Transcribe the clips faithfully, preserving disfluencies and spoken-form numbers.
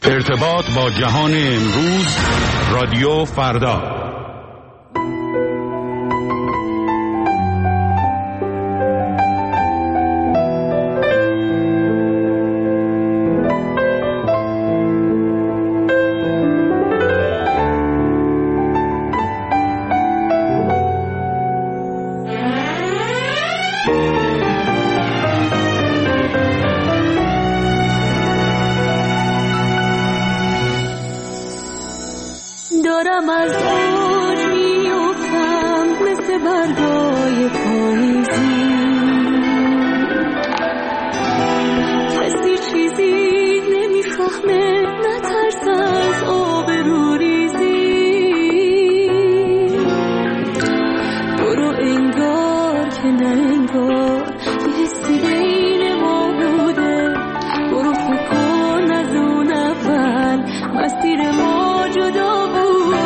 ارتباط با جهان امروز، رادیو فردا. دارم از اوج میافتم مثل برگای پاییزی، کسی چیزی نمیفهمه، نترس از آبرو ریزی. برو انگار که نه انگار یه حسی بین ما بوده، برو فکر کن از اون اول مسیر ما جدا بود.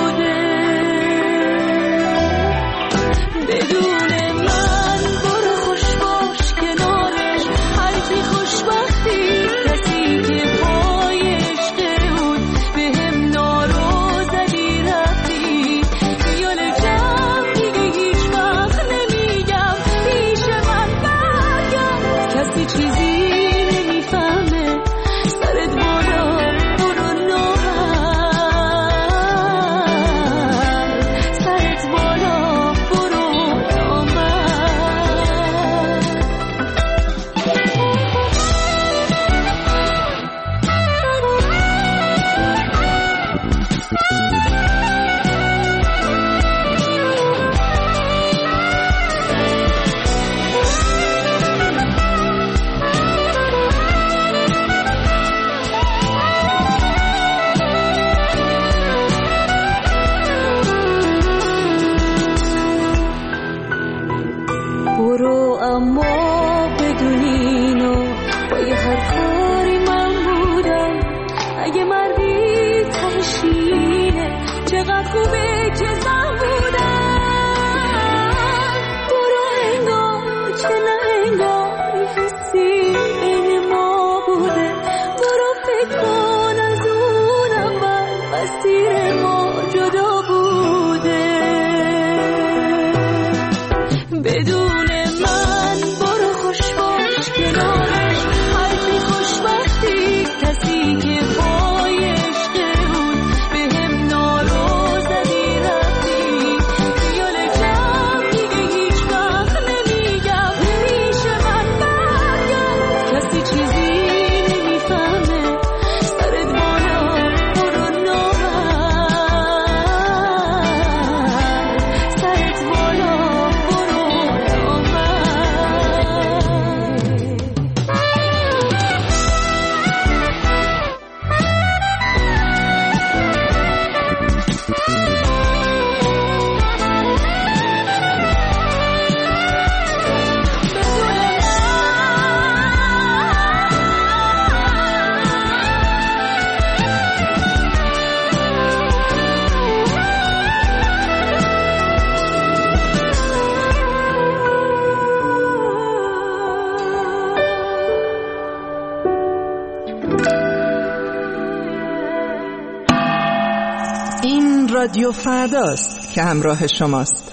رادیو فرداست که همراه شماست.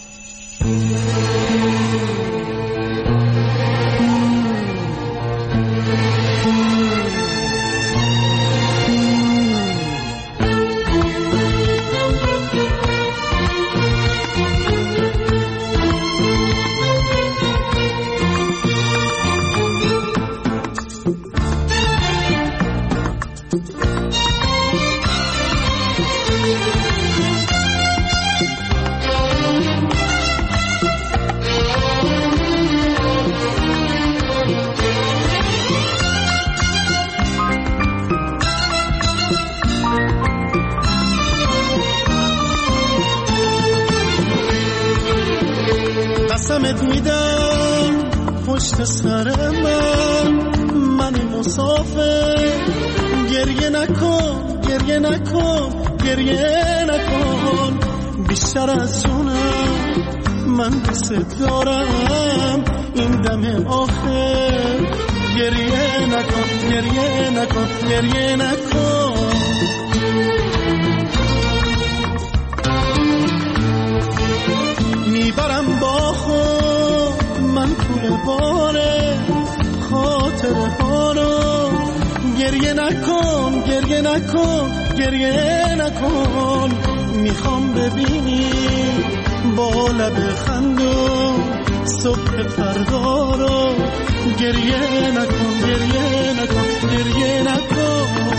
قسمت میدم پشت سر من، من مسافر، گریه نکن گریه نکن گریه نکن، بیشتر از جونم من دوست دارم، این دم آخر گریه نکن گریه نکن گریه نکن. دفعه باره خاطره ها رو گریه نکن گریه نکن گریه نکن میخوام ببینی با لب خندون صبح فردا رو گریه نکن گریه نکن گریه نکن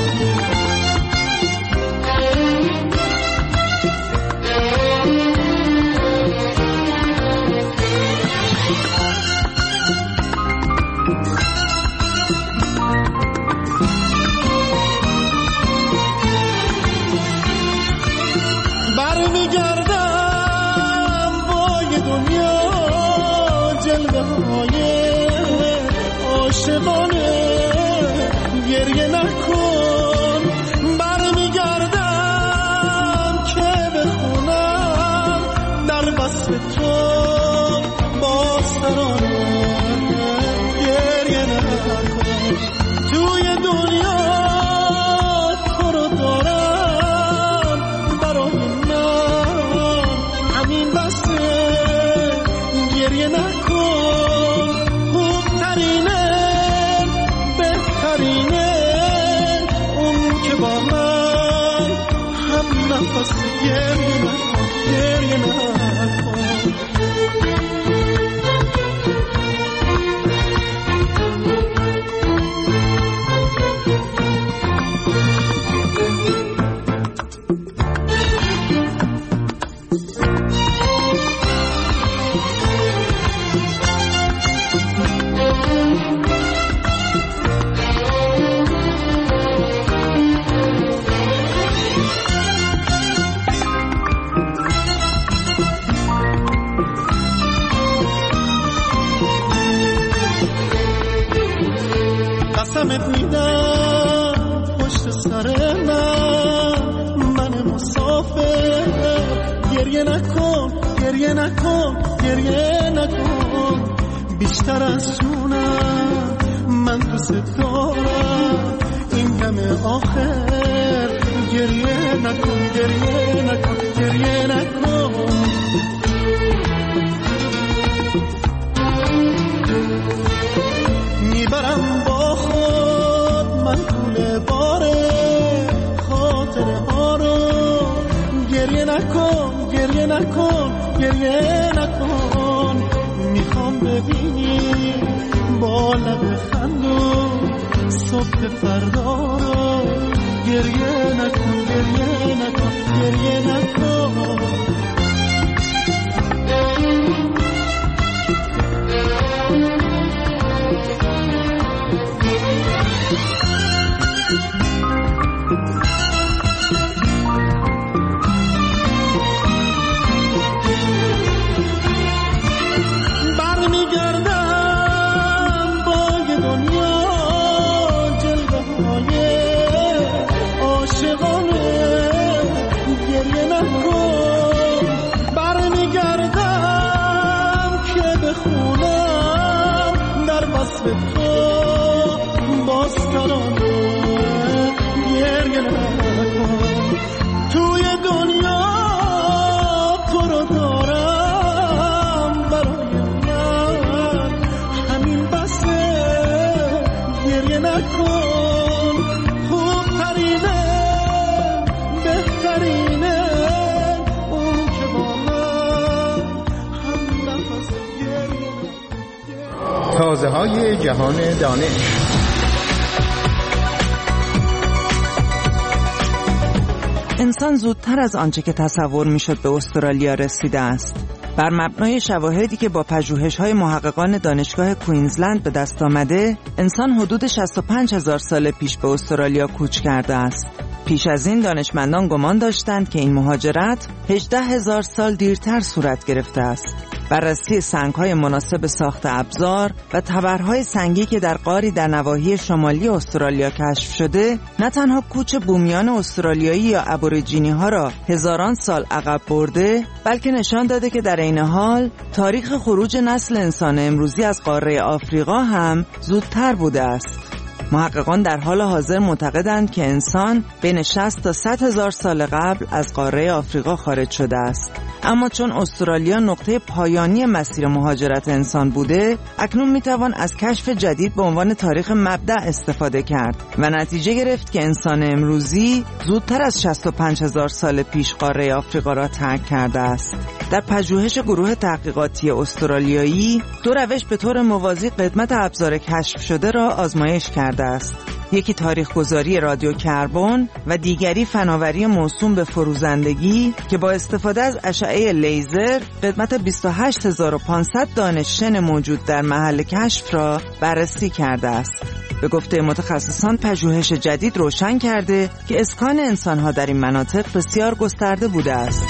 گریه نکن برمیگردم که بخونم در وصف تو باز ترانه گریه نکن توی دنیا تو رو دارم برای من همین بسه گریه نکن خوبترینه بهترینه با من هم نفس گریه نکن گریه نکن قسمت میدم پشت سر من من مسافر گریه نکن گریه نکن گریه نکن بیشتر از جونم من دوست دارم این دم آخر گریه نکن گریه نکن گریه نکن میبرم با خود من طول باره خاطره ها رو گریه نکن گریه نکن گریه نکن میخوام ببینی با لب خندون صبح فردا رو گریه نکن گریه نکن گریه نکن توی دنیا تو رو دارم برای من همین بسه گریه نکن خوبترینه بهترینه اون که با من هم نفس گریه نکن. تازه های جهان دانش. انسان زودتر از آنچه که تصور میشد به استرالیا رسیده است. بر مبنای شواهدی که با پژوهش‌های محققان دانشگاه کوینزلند به دست آمده، انسان حدود شصت و پنج هزار سال پیش به استرالیا کوچ کرده است. پیش از این دانشمندان گمان داشتند که این مهاجرت هجده هزار سال دیرتر صورت گرفته است. بررسی سنگ‌های مناسب ساخت ابزار و تبرهای سنگی که در غاری در نواحی شمالی استرالیا کشف شده، نه تنها کوچ بومیان استرالیایی یا ابوریجینی‌ها را هزاران سال عقب برده، بلکه نشان داده که در عین حال تاریخ خروج نسل انسان امروزی از قاره آفریقا هم زودتر بوده است. محققان در حال حاضر معتقدند که انسان بین شصت تا صد هزار سال قبل از قاره آفریقا خارج شده است. اما چون استرالیا نقطه پایانی مسیر مهاجرت انسان بوده، اکنون میتوان از کشف جدید به عنوان تاریخ مبدأ استفاده کرد و نتیجه گرفت که انسان امروزی زودتر از شصت و پنج هزار سال پیش قاره آفریقا را ترک کرده است. در پژوهش گروه تحقیقاتی استرالیایی، دو روش به طور موازی قدمت ابزار کشف شده را آزمایش کرده است. یکی تاریخ‌گذاری رادیو کربن و دیگری فناوری موسوم به فروزندگی که با استفاده از اشعه لیزر قدمت بیست و هشت هزار و پانصد دانه شن موجود در محل کشف را بررسی کرده است. به گفته متخصصان، پژوهش جدید روشن کرده که اسکان انسان‌ها در این مناطق بسیار گسترده بوده است.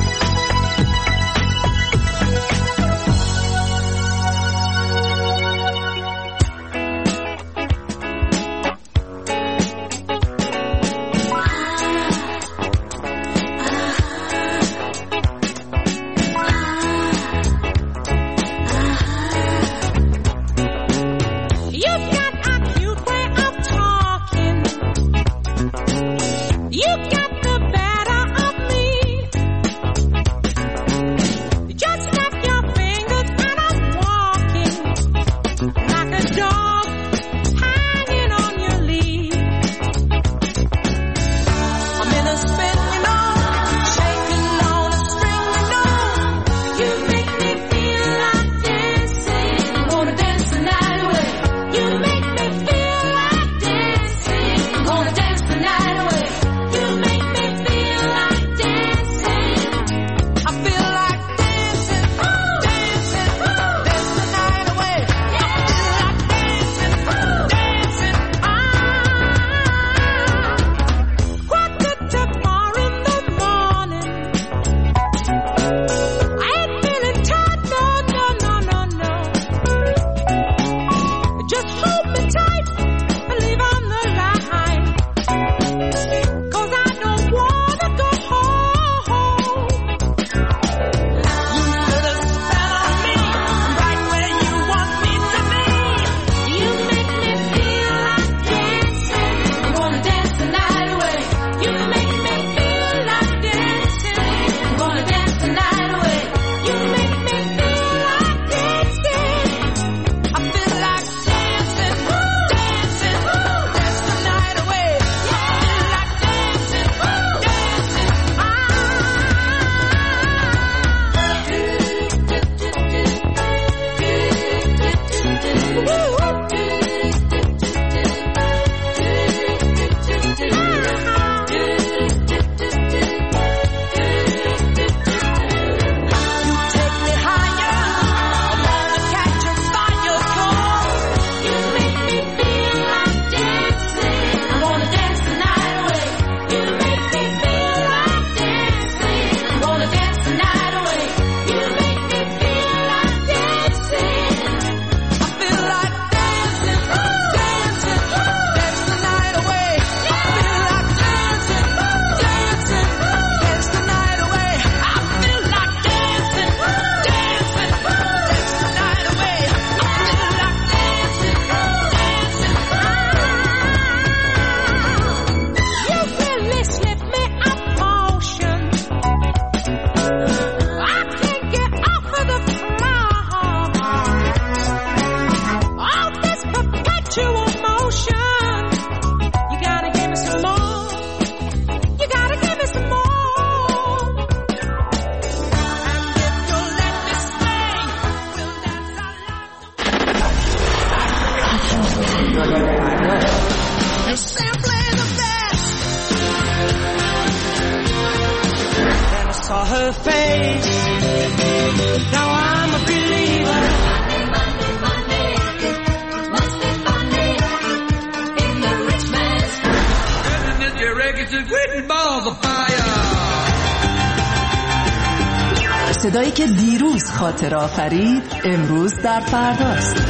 صدایی که دیروز خاطر آفرید امروز در فرداست.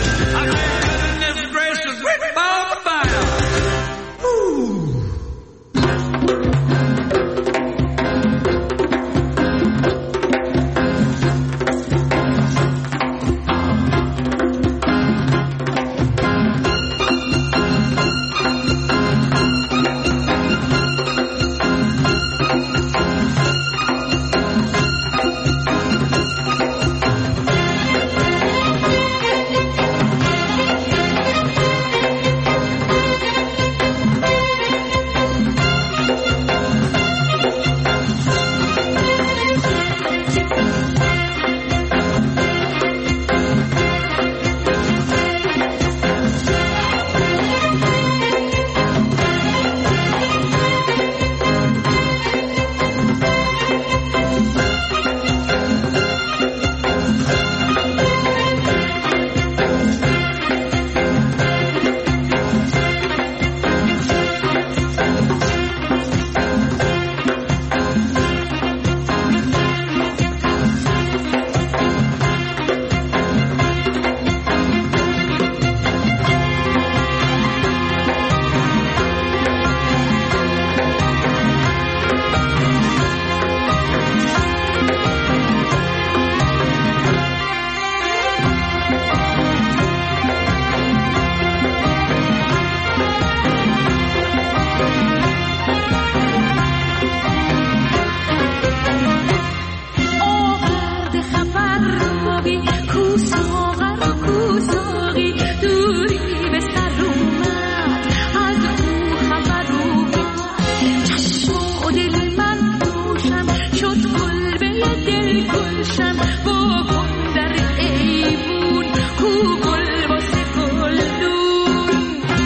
روشن بکن در ایوون کو گل واسه گلدون.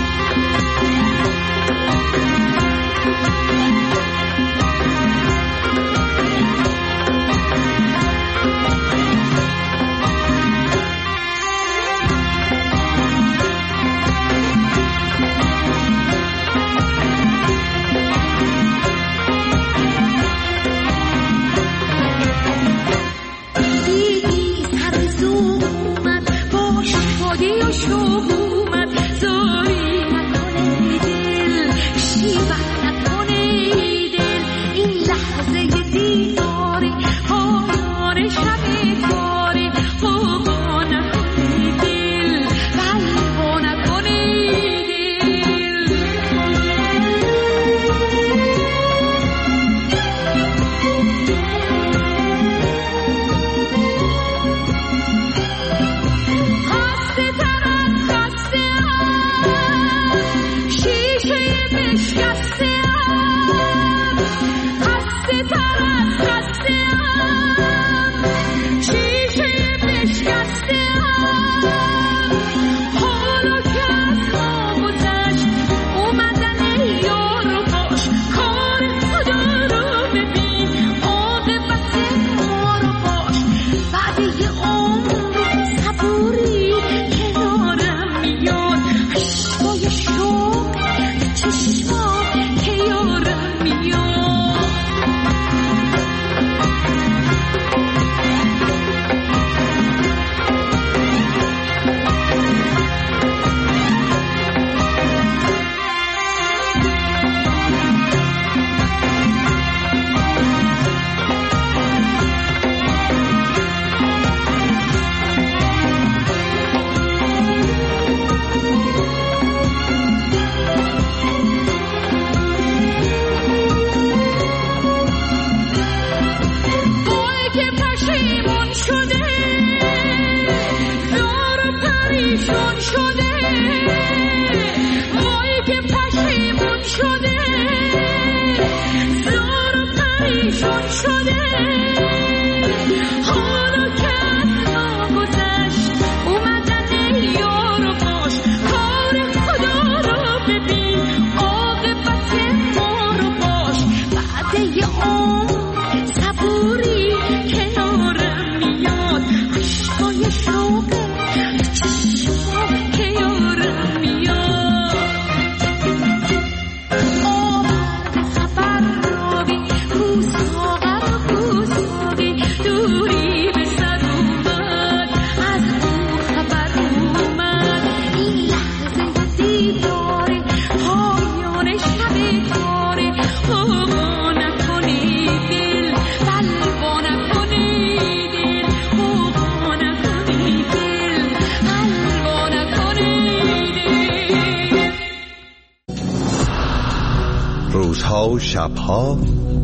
روزها و شبها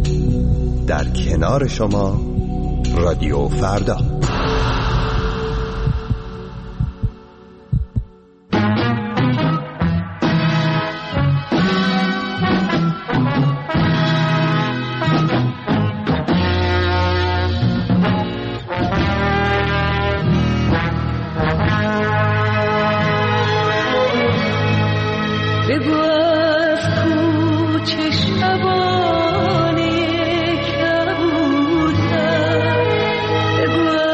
در کنار شما رادیو فردا. شبانه کبوتر بگو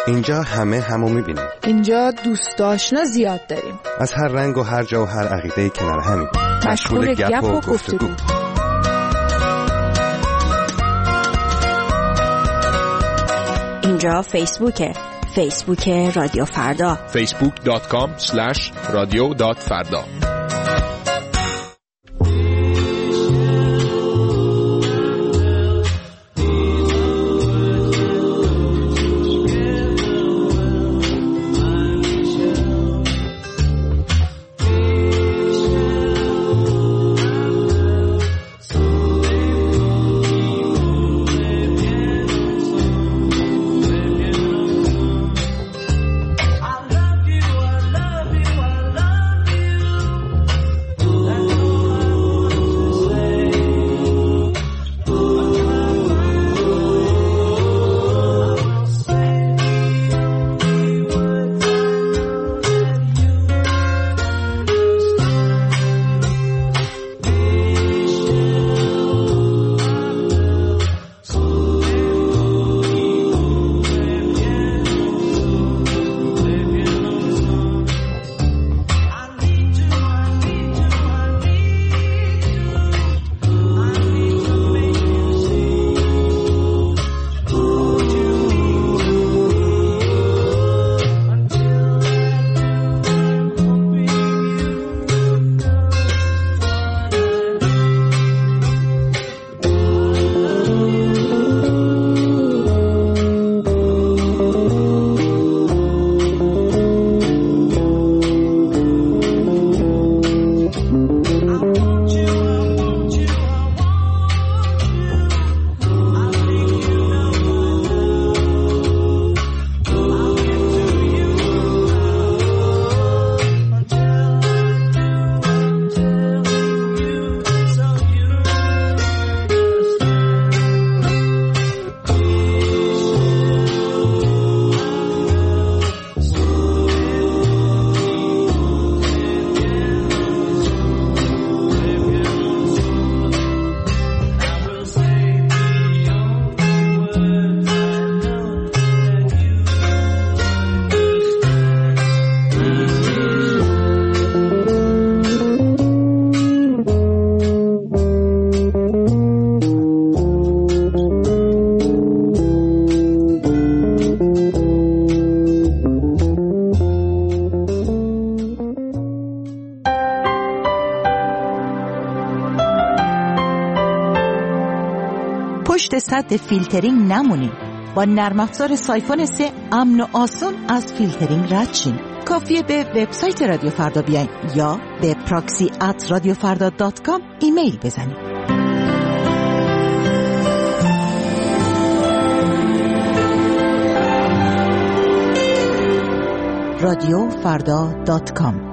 اینجا همه همو میبینیم. اینجا دوست آشنا زیاد داریم. از هر رنگ و هر جا و هر عقیده کنار همیم. مشغول گپ و گفتگو. اینجا فیسبوکه. فیسبوک رادیو فردا. فیسبوک دات کام اسلش رادیو دات فردا. پشت سد فیلترینگ نمونید. با نرم افزار سایفون سه امن و آسون از فیلترینگ رد شین. کافیه به وبسایت رادیو فردا بیاین یا به پراکسی ات رادیو فردا دات کام ایمیل بزنید. رادیو فردا دات کام.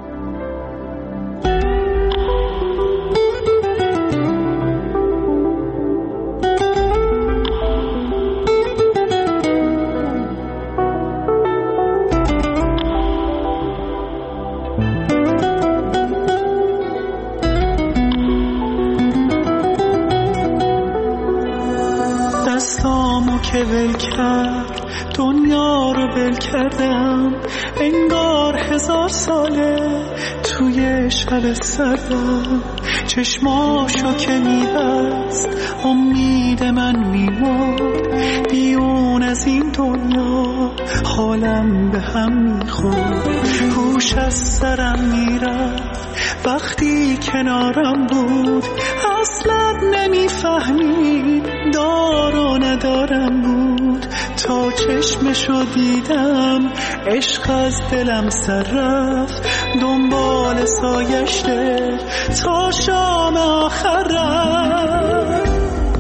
که ول کرد دنیا رو ول کردم، انگار هزار ساله توی شب سردم. چشماشو که میبست امید من میمرد، بیرون از این دنیا حالم به هم میخورد. هوش از سرم میرفت وقتی کنارم بود، اصلا نمیفهمید دار و ندارم بود. تا چشمشو دیدم عشق از دلم سر رفت، دنبال سایشته تا شام آخر رفت.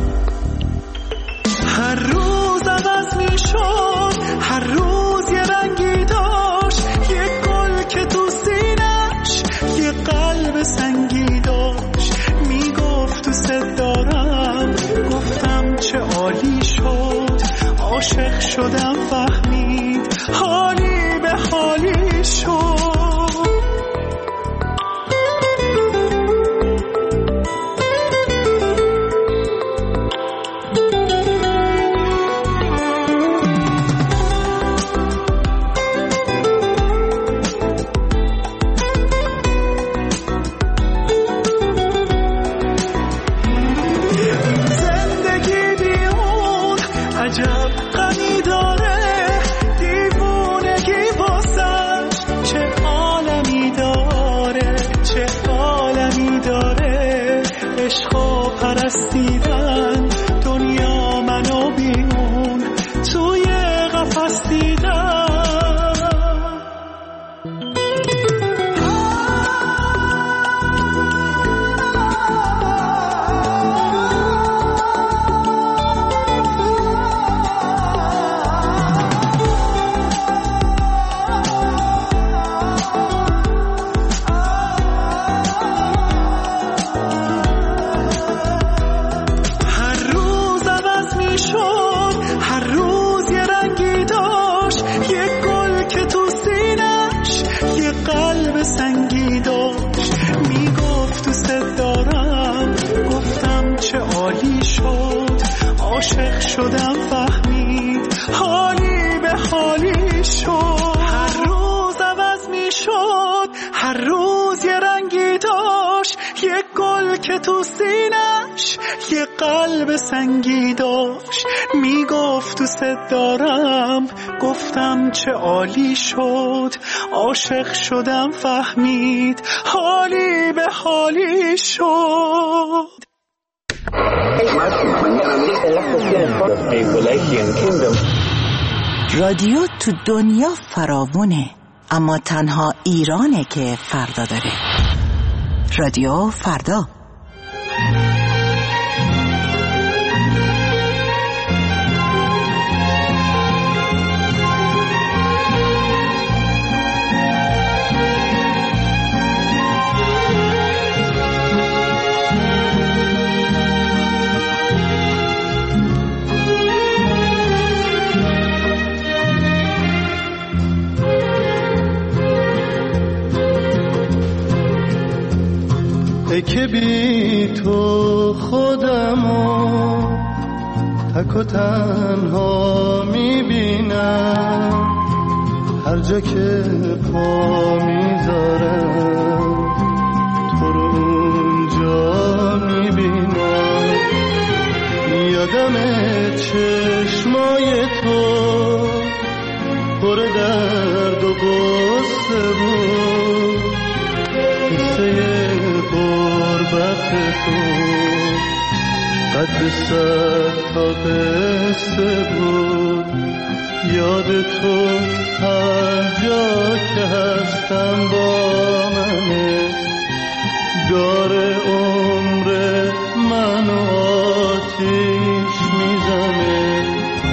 هر روز عوض می شد، هر روز یه رنگی داشت، یه گل که تو سینش یه قلب سنگی داشت. میگفت تو صد دارم، گفتم چه عالی شد. عاشق شدم فهمید حالی به حالی شد. عشقا پرستیدن، دنیا منو بیمون توی قفس دیدن. عاشق شدم فهمید حالی به حالی شد. هر روز عوض می شد، هر روز یه رنگی داشت، یه گل که تو سینش یه قلب سنگی داشت. می گفت دوست دارم، گفتم چه عالی شد. عاشق شدم فهمید حالی به حالی شد. رادیو تو دنیا فراوونه، اما تنها ایرانه که فردا داره. رادیو فردا. که بی تو خودمو تک و تنها میبینم، هر جا که پا میذارم تو رو اونجا میبینم. یادم چشمای تو پر درد و غصه بود، قصه غربت تو قد صد تا قصه بود. یاد تو هر جا که هستم با منه، داره عمر منو آتیش میزنه.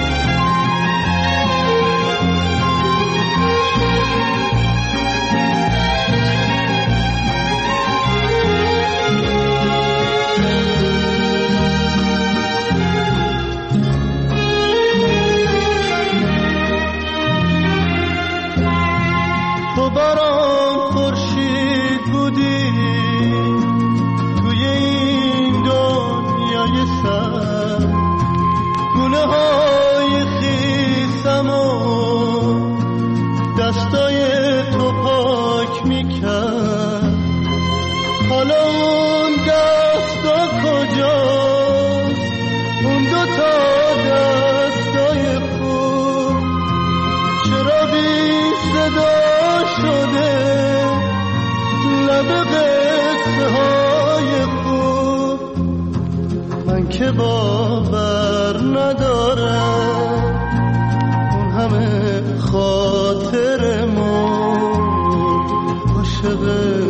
تو برام خورشید بودی توی این دنیای سر، گونه های خیسم و دستای تو پاک میکرد. حالا اون دستا کجاست، اون دوتا دستای خوب چرا بی صدا شده لب قصه های خوب؟ من که باور ندارم اون همه خاطر ما عاشق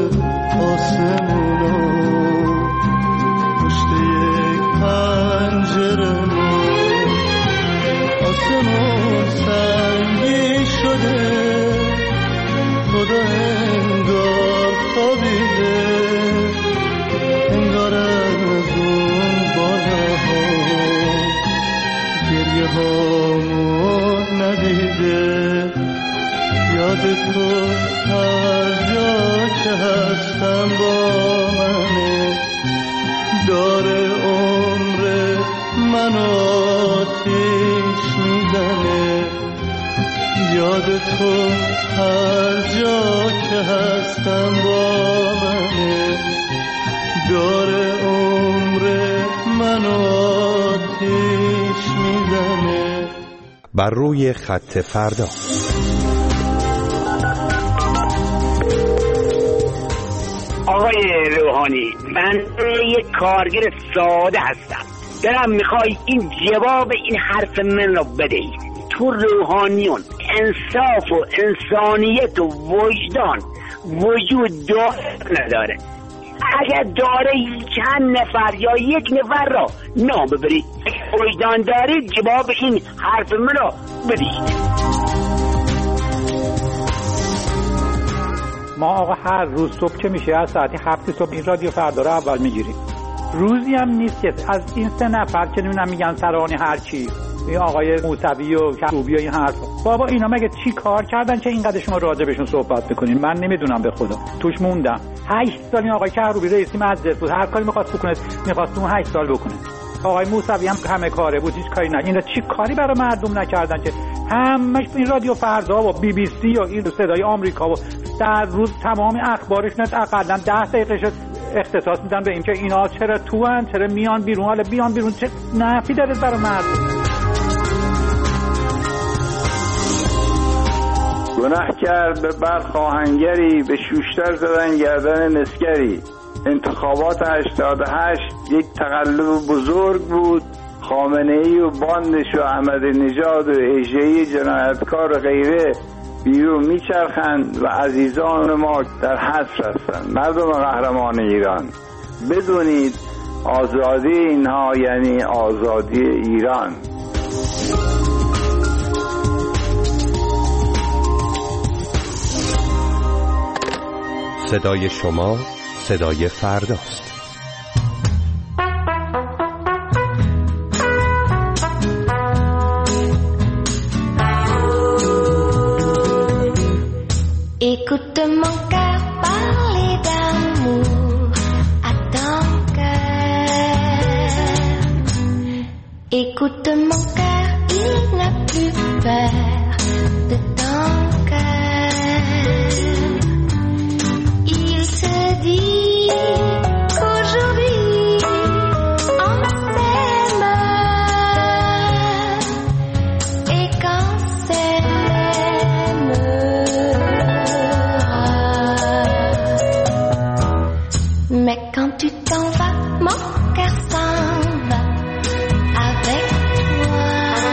آسمونا پشت یک پنجره ما. آسمون سنگی شده، خدا انگار خوابیده، انگار از اون بالاها گریه هامو ندیده. یاد تو هر جا که هستم با منه، داره عمر منو آتیش میزنه. یاد تو هر جا که هستم با منه، داره عمر منو آتیش میزنه. بر روی خط فردا. آقای روحانی، من یک کارگر ساده هستم، دارم میخوای این جواب این حرف من رو بدهید. تو روحانیون انصاف و انسانیت و وجدان وجود داره نداره؟ اگر داره چند نفر یا یک نفر را نام ببرید، وجدان دارید جواب این حرف من رو بدهید. ما آقا هر روز صبح که میشه از ساعتی هفت صبح این رادیو فردا رو اول میگیریم. روزی هم نیست که از این سه نفر که نمیدونم میگن سرانی هر چی، این آقای موسوی و کروبی و این حرف، بابا اینا مگه چی کار کردن که اینقدر شما راجع بهشون صحبت میکنین؟ من نمیدونم به خدا، توش موندم. هشت سال این آقای کروبی رئیس مجلس بود، هر کاری میخواست بکنه میخواست اون هشت سال بکنه. آقای موسوی هم همه کاره بود، هیچ کاری نه. اینا چی کاری برای مردم نکردن که همش این رادیو فردا و بی بی سی و این صدای آمریکا و در روز تمام اخبارشون حداقل ده دقیقه اختصاص میدن به این که اینا چرا تو ان، چرا میان بیرون، حالا بیان بیرون چه نفعی داره برای مردم؟ گناه کرد به برق آهنگری، به شوشتر زدن گردن مسگری. انتخابات هشتاد و هشت یک تقلب بزرگ بود. خامنه‌ای و باندش و احمد نژاد و اژه‌ای جنایتکار و غیره بیرون میچرخند و عزیزان ما در حصر هستند. مردم قهرمان ایران، بدونید آزادی اینها یعنی آزادی ایران. صدای شما صدای فرداست. Écoute mon cœur parler d'amour à ton cœur. Écoute mon cœur, il n'a plus peur de ton cœur. Il se dit qu'aujourd'hui on s'aime et qu'on s'aime. Mais quand tu t'en vas, mon cœur s'en va avec toi.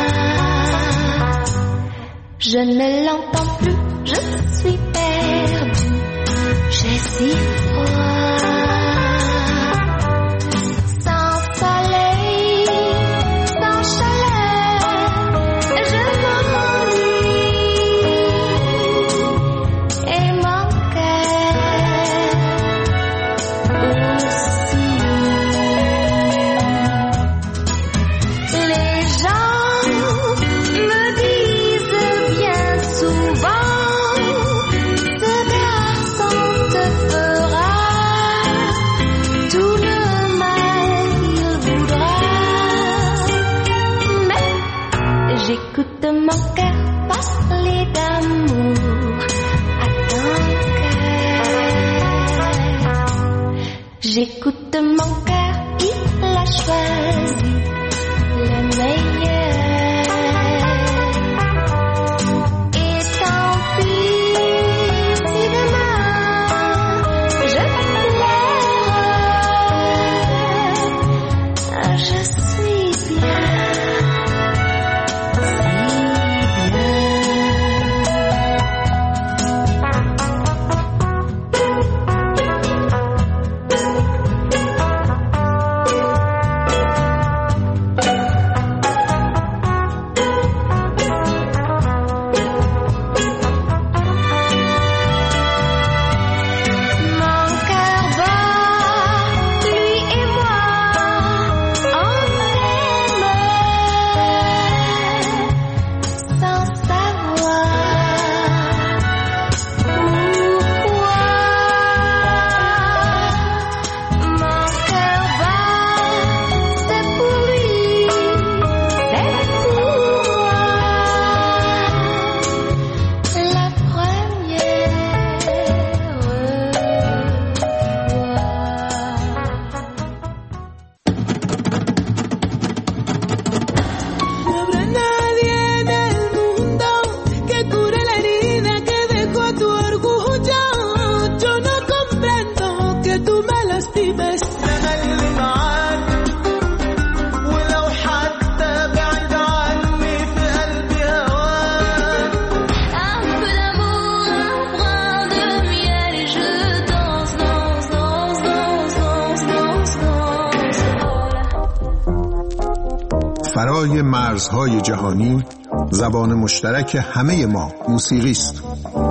Je ne l'entends plus, je suis perdue, j'ai si froid. Sans soleil, sans chaleur, je m'ennuie. Et mon cœur aussi. Les gens me disent bien souvent, ce garçon te fera tout le mal qu'il voudra. Mais j'écoute mon cœur parler d'amour à ton cœur. J'écoute mon cœur, il a choisi le meilleur. Et tant pis si demain je pleure, je suis bien, si bien. فرای مرزهای جهانی زبان مشترک همه ما موسیقی است.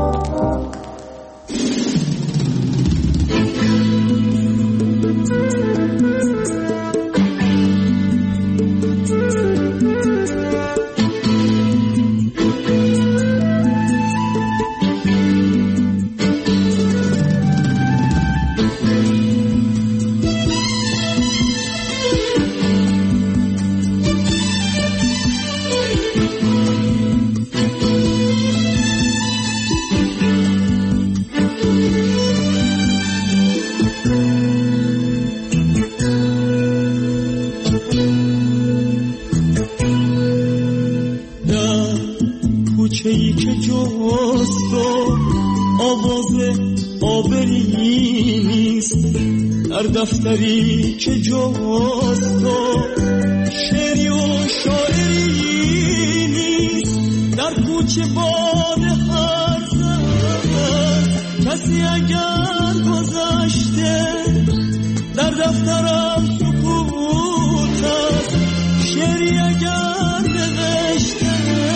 دفتری که جاست و شعری و شاعری نیست، در کوچه باد هر زن کسی اگر گذشته، در دفترم سکوت است، شعری اگر نوشته،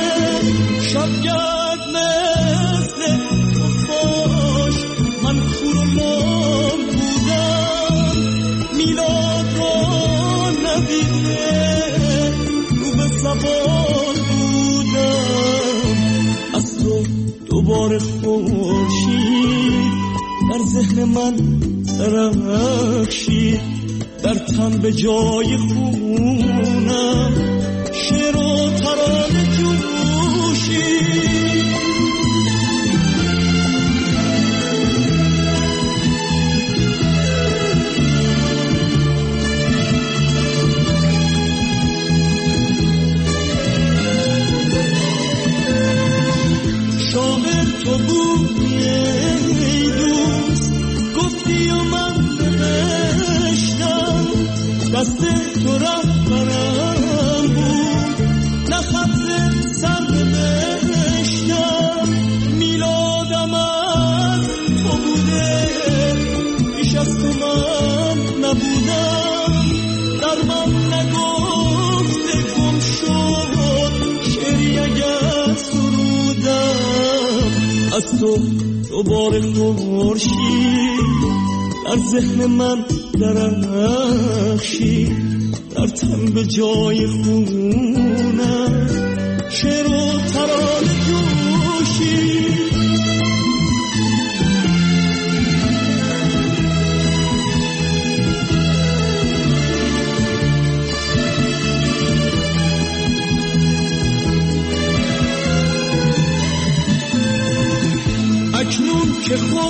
شبگرد مثل خفاش من کور و لام بودم، میلاد را ندیده رو به سوار بودم، از تو دوباره خورشید در ذهن من درخشید، در تن به جای خونم شعر و ترانه جوشید. شاعر تو بودی ای دوست، گفتی و من نوشتم، دست تو رهبرم بود، نه خط سر نوشتم، میلادم از تو بوده، پیش از تو من نبودم، در من نگفته گم شد، شعری اگر سرودم، از تو دوباره خورشید در ذهن من درخشید، در تن به جای خونم شعر و ترانه جوشید. اکنون که خود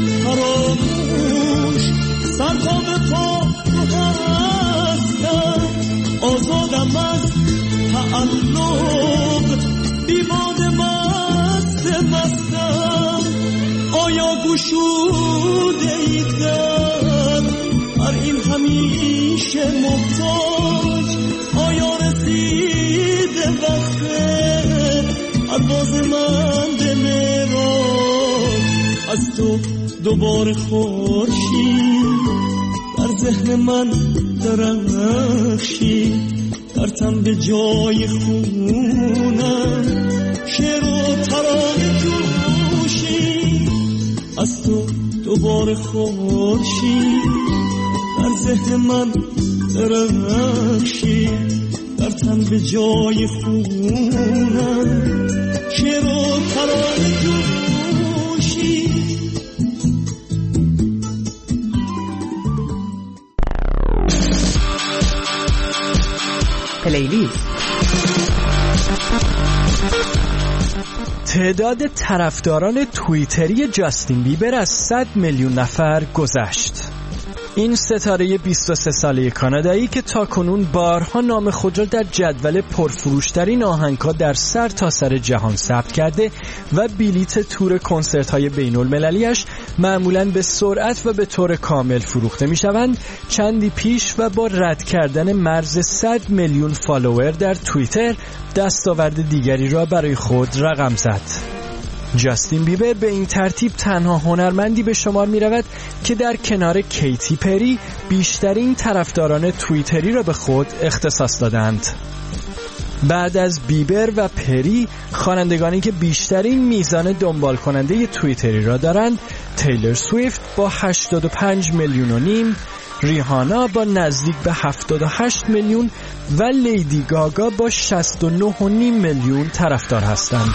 فراموش سرها به پا تو هستم، آزادم از تعلق، بیباد مست مستم، آیا گشوده ایدن هر این همیشه محتاج، آیا رسیده وقت پرواز من به معراج، از تو دوباره خورشید در ذهن من درخشید، در تن به جای خونم شعر و ترانه جوشید، از تو دوباره خورشید در ذهن من درخشید، در تن به جای خونم شعر و ترانه جوشید. پلیلیست. تعداد طرفداران توییتری جاستین بیبر از صد میلیون نفر گذشت. این ستاره بیست و سه ساله کانادایی که تاکنون بارها نام خود را در جدول پرفروشترین آهنگها در سر تا سر جهان ثبت کرده و بلیت تور کنسرت‌های بین‌المللی‌اش معمولاً به سرعت و به طور کامل فروخته می‌شوند، چندی پیش و با رد کردن مرز صد میلیون فالوور در توییتر دستاورد دیگری را برای خود رقم زد. جاستین بیبر به این ترتیب تنها هنرمندی به شمار می رود که در کنار کیتی پری بیشترین طرفداران توییتری را به خود اختصاص دادند. بعد از بیبر و پری، خوانندگانی که بیشترین میزان دنبال کننده توییتری را دارند تیلر سویفت با هشتاد و پنج میلیون و نیم، ریهانا با نزدیک به هفتاد و هشت میلیون و لیدی گاگا با شصت و نه و نیم میلیون طرفدار هستند.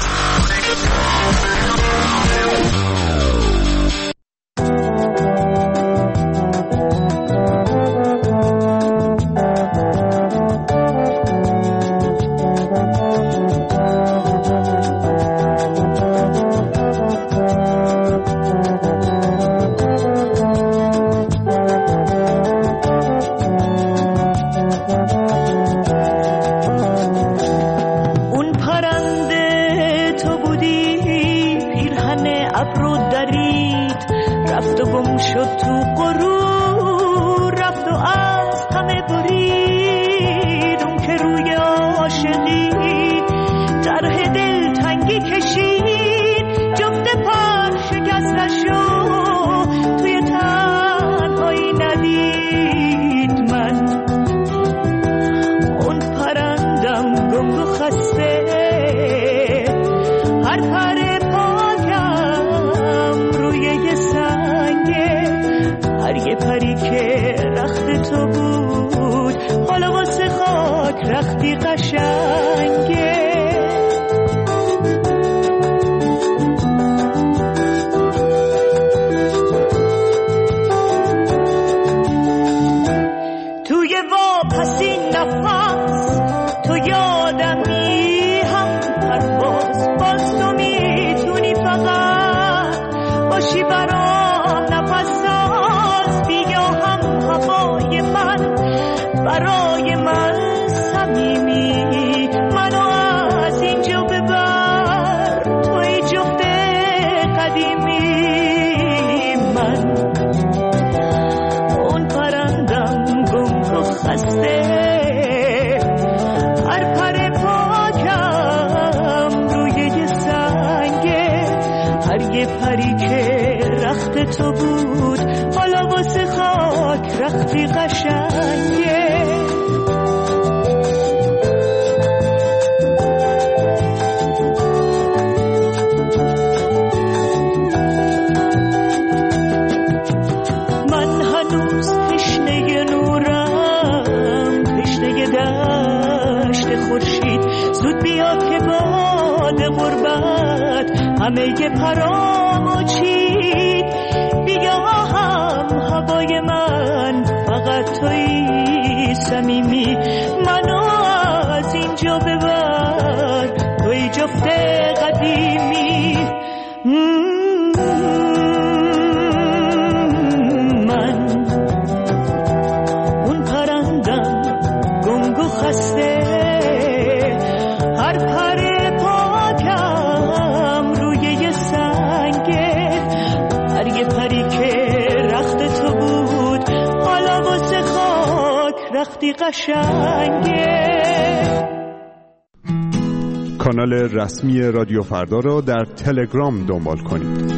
همه پرامو چید بیا هم هوای من فقط توی صمیمی منو از اینجا ببر توی جفت قدیمی من اون پرندم گنگ و خسته هر پر رختی قشنگه. کانال رسمی رادیو فردا را در تلگرام دنبال کنید.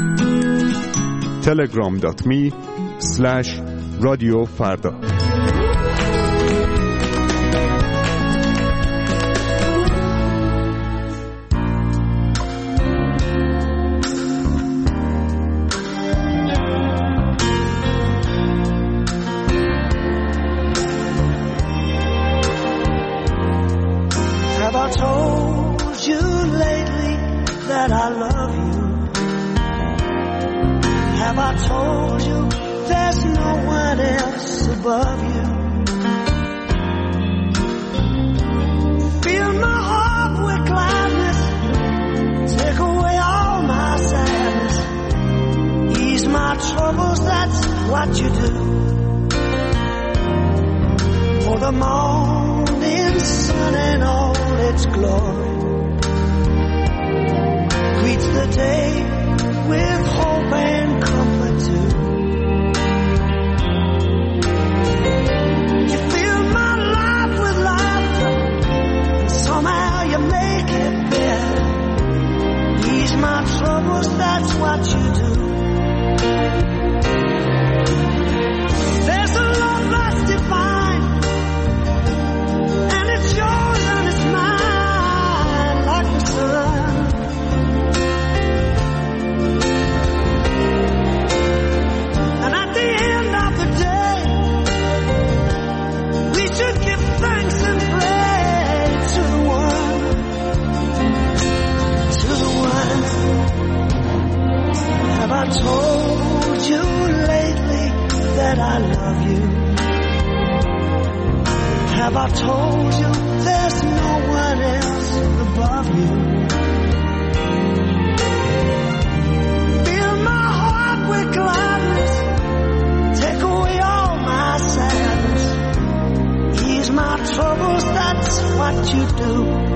تلگرام دات می اسلش رادیو فردا. My told you lately that I love you? Have I told you there's no one else above you? Fill my heart with gladness, take away all my sadness, ease my troubles, that's what you do.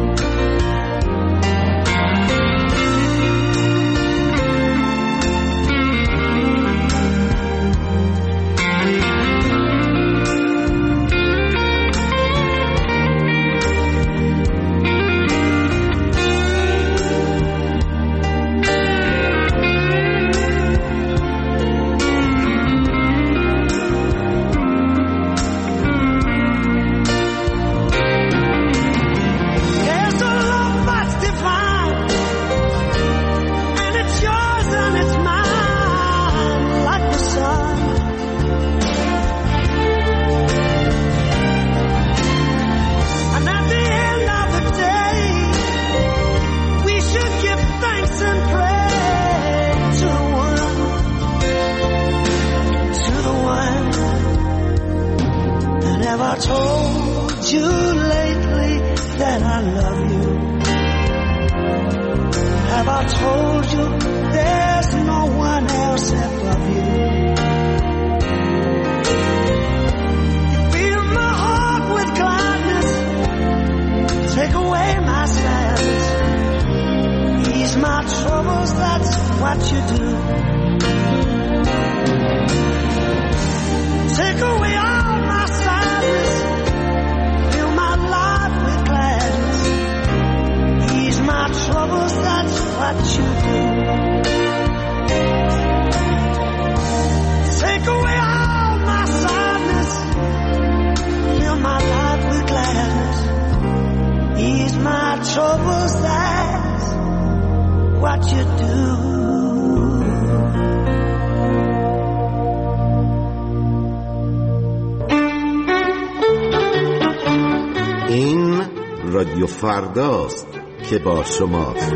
این رادیو فرداست که با شماست.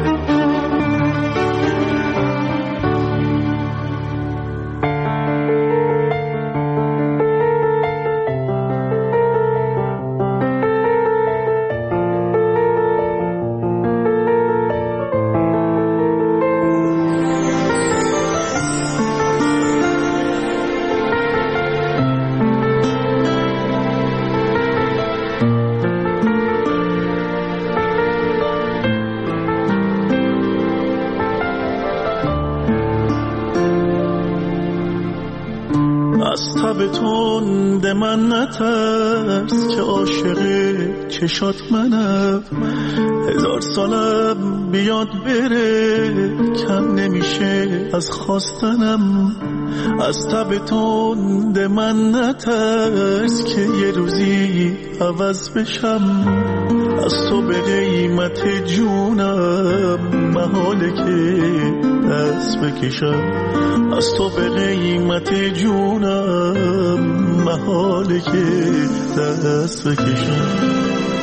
من نترس که عاشق چشات منم، هزار سالم بیاد بره کم نمیشه از خواستنم. از تب تند من نترس که یه روزی عوض بشم، از تو به قیمت جونم محاله که دست بکشم. از تو به قیمت جونم محاله که دست بکشم.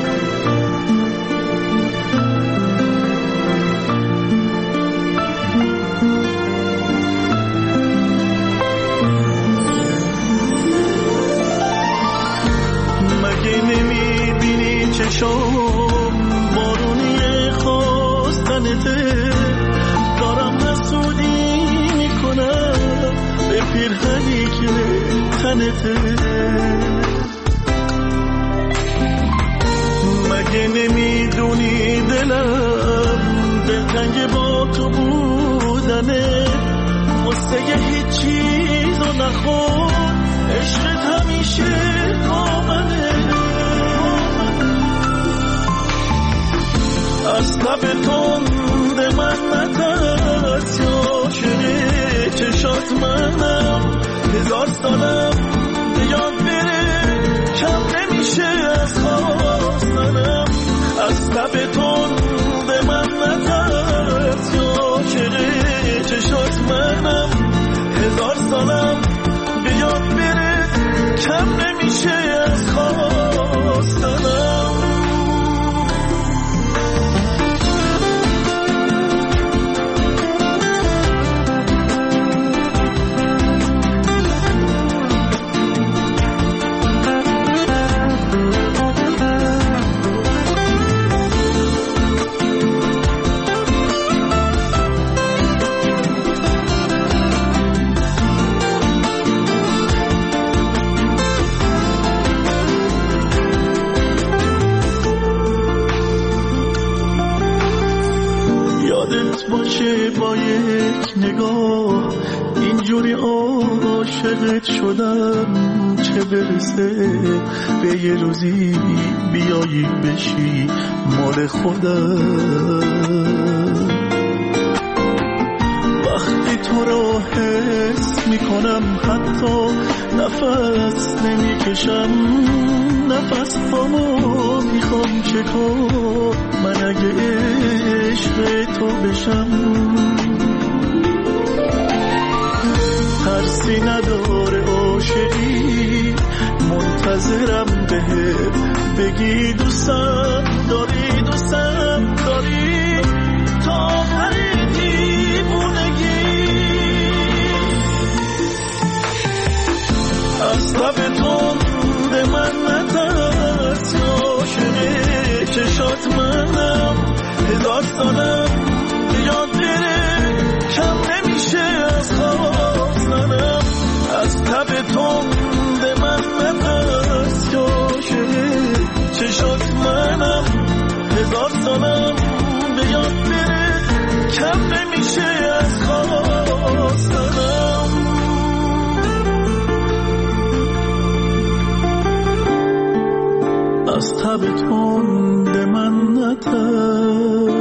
مگه نمیبینی چشام بارونی خواستنته، دارم حسودی میکنم به پیرهنی که تنته. مگه نمیدونی دلم دلتنگ با تو بودنه، قصه هیچ چیزو نخور عشقت همیشه کامله. از لب تند من نترس یا شده چشات منم، هزار سالم بیاد بره کم نمیشه از خواستنم. از لب تند من نترس یا شده چشات منم، هزار سالم بیاد بره کم نمیشه از خواستنم. باشه با یک نگاه اینجوری عاشقت شدم چه برسه به یه روزی بیایی بشی مال خودم. وقتی تو رو حس میکنم حتی نفس نمیکشم، نفس هامو میخوام چکار من اگه عشق تو بشم. ترسی نداره عاشقی منتظرم بهت بگی دوستم داری دوستم داری تا آخر دیوونگی. از لب تند من نترس عاشق چشات منم هزار سالم یاد بره کم نمیشه از خواستنم. از لب تند من نترس عاشق چشات منم هزار سالم به یاد بره کم نمیشه از خواستنم. از تب تند من نترس